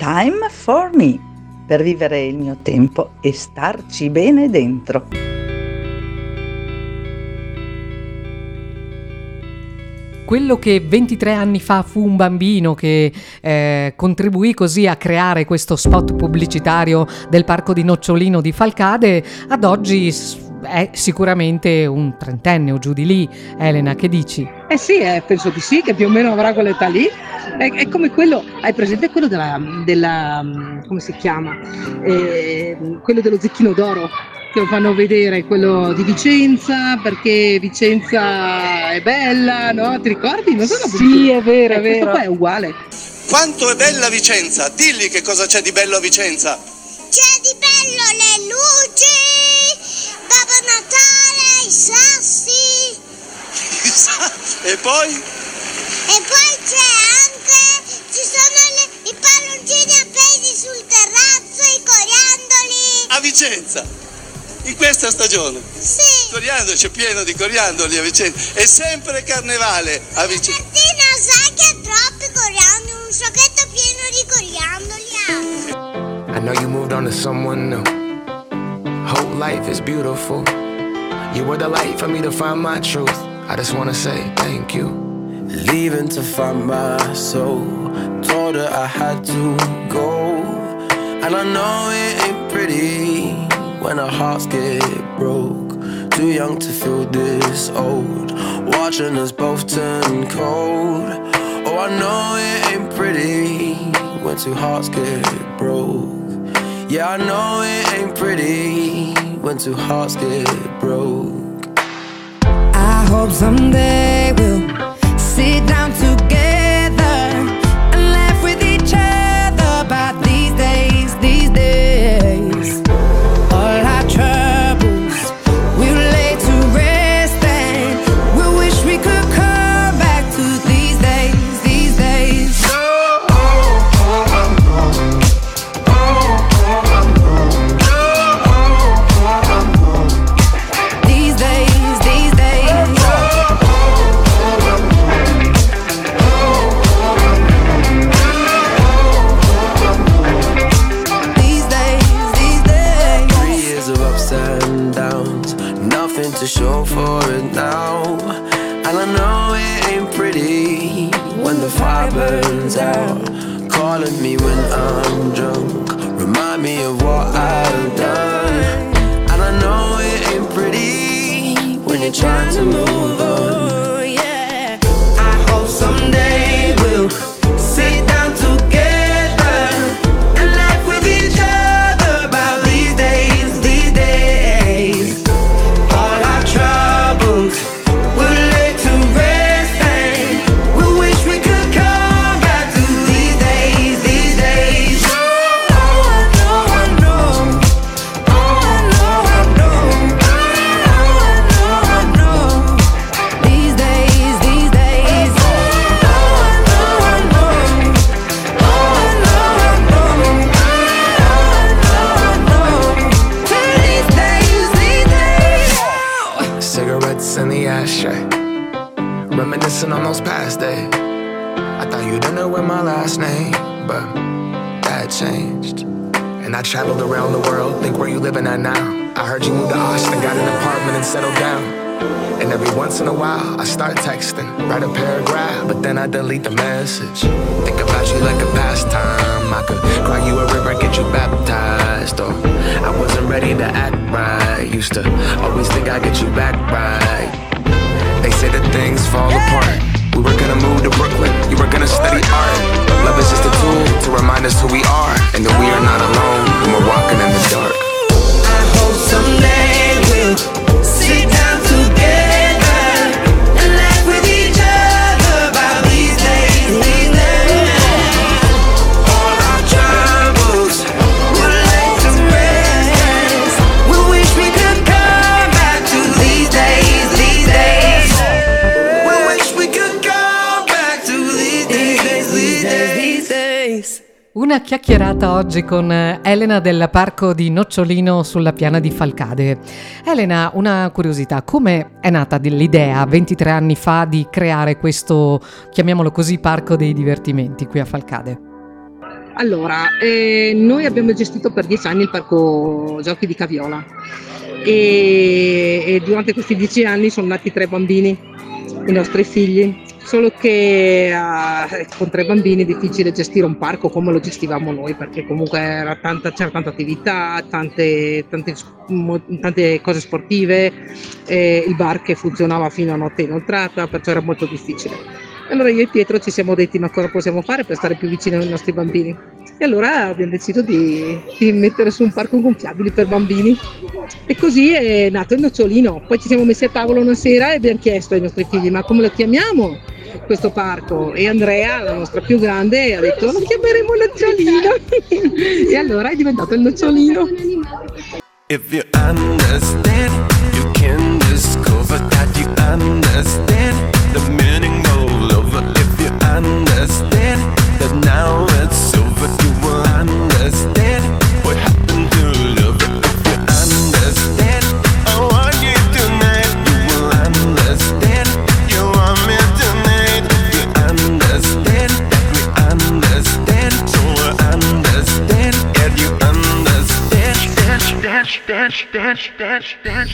Time for Me, per vivere il mio tempo e starci bene dentro. Quello che 23 anni fa fu un bambino che contribuì così a creare questo spot pubblicitario del parco di Nocciolino di Falcade, ad oggi è sicuramente un trentenne o giù di lì. Elena, che dici? Sì, penso di sì, che più o meno avrà quell'età lì. È come quello, hai presente quello della come si chiama? Quello dello Zecchino d'Oro, che lo fanno vedere, quello di Vicenza, perché Vicenza è bella, no? Ti ricordi? Non so, Sì, è vero, è questo vero. qua è uguale. Quanto è bella Vicenza! Dilli che cosa c'è di bello a Vicenza! C'è di bello le luci, Babbo Natale, i sassi. E poi? E poi ci sono i palloncini appesi sul terrazzo, i coriandoli. A Vicenza! In questa stagione? Sì. Coriandoli, c'è pieno di coriandoli a Vicenza. È sempre carnevale a Vicenza. Martina, sai che ha troppi coriandoli, un sacchetto pieno di coriandoli ha. I know you moved on to someone new. Whole life is beautiful. You were the light for me to find my truth. I just wanna say thank you. Leaving to find my soul. Told her I had to go. And I know it ain't pretty when our hearts get broke. Too young to feel this old. Watching us both turn cold. Oh, I know it ain't pretty when two hearts get broke. Yeah, I know it ain't pretty when two hearts get broke. I hope someday we'll sit down together and laugh with each other about these days, these days. All our troubles we'll lay to rest and we'll wish we could come back to these days, these days. These days, these days. These days, these days. 3 years of ups and downs, nothing to show for it now. And I know it ain't pretty when the fire burns out. Calling me when I'm drunk, remind me of what I've done. And I know it ain't pretty when you're trying to move on. Oh, yeah. I hope someday we'll sit down together and laugh with each other about these days, these days. All our troubles we'll lay to rest and we'll wish we could come back to these days, these days. Oh, I know, I know. Oh, I know, I know. Oh, I know, I know. These days, these days. Oh, I know, I know. Oh, I know, I know. Oh, I know, I know. These days, these days. Cigarettes in the ashtray, reminiscing on those past days. I thought you didn't know my last name, but that changed. And I traveled around the world, think where you living at now. I heard you moved to Austin, got an apartment and settled down. And every once in a while, I start texting, write a paragraph, but then I delete the message. Think about you like a pastime. I could cry you a river, get you baptized. Or I wasn't ready to act right. Used to always think I'd get you back right. They say that things fall apart. We were gonna move to Brooklyn, you were gonna study art. Love is just a tool to remind us who we are, and that we are not alone when we're walking in the dark. I hope someday we'll sit down together and laugh with each other about these days, these days. All our troubles we'll lay to rest. We wish we could come back to these days, these days. We wish we could come back to these days, these days, these days. Una chiacchierata oggi con Elena del parco di Nocciolino sulla piana di Falcade. Elena, una curiosità, come è nata l'idea 23 anni fa di creare questo, chiamiamolo così, parco dei divertimenti qui a Falcade? Allora, noi abbiamo gestito per 10 anni il parco giochi di Caviola e durante questi 10 anni sono nati 3 bambini, i nostri figli, solo che con 3 bambini è difficile gestire un parco come lo gestivamo noi, perché comunque c'era tanta attività, tante cose sportive, il bar che funzionava fino a notte inoltrata, perciò era molto difficile. Allora io e Pietro ci siamo detti: ma cosa possiamo fare per stare più vicini ai nostri bambini? E allora abbiamo deciso di mettere su un parco gonfiabili per bambini, e così è nato il Nocciolino. Poi ci siamo messi a tavola una sera e abbiamo chiesto ai nostri figli: ma come lo chiamiamo questo parco? E Andrea, la nostra più grande, ha detto: lo chiameremo Nocciolino. E allora è diventato il Nocciolino. If you understand, you can discover that you understand the meaning of love. If you understand that now it's over, you will understand what happened to love. If you understand, I want you tonight. You will understand, you want me tonight. If you understand that we understand, so we understand, and you understand. Dance.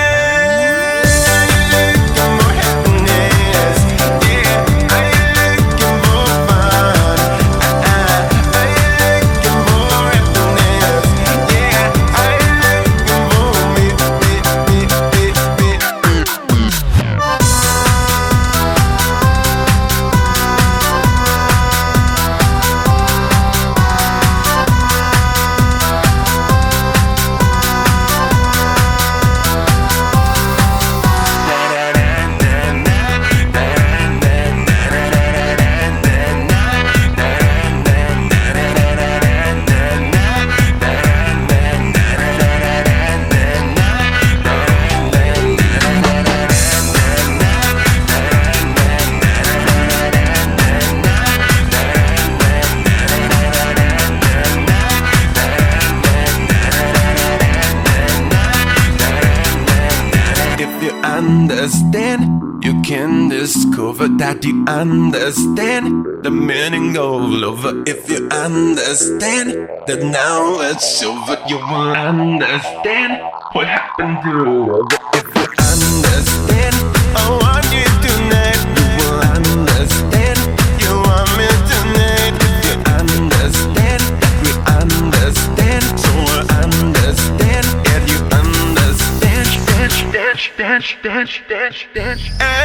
Understand, you can discover that you understand the meaning of love. If you understand that now it's over, you will understand what happened to love. If you understand, I want you tonight. You will understand, you want me tonight. If you understand that we understand, so we understand, and you understand. Dance.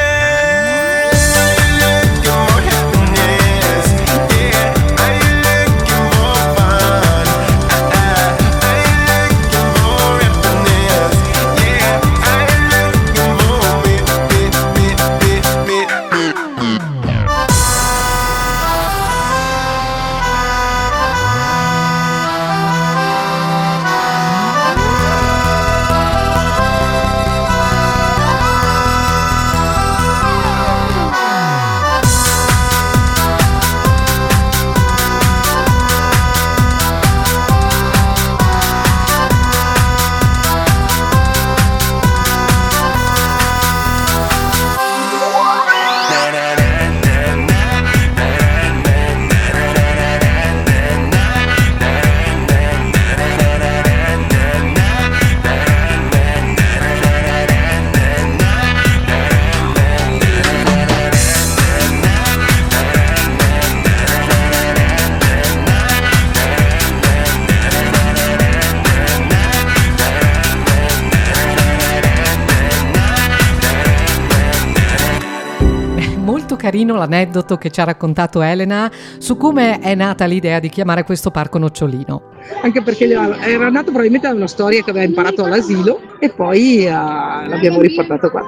Carino l'aneddoto che ci ha raccontato Elena su come è nata l'idea di chiamare questo parco Nocciolino. Anche perché era nato probabilmente da una storia che aveva imparato all'asilo e poi l'abbiamo riportato qua.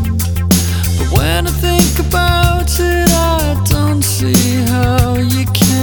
About it, I don't see how you can.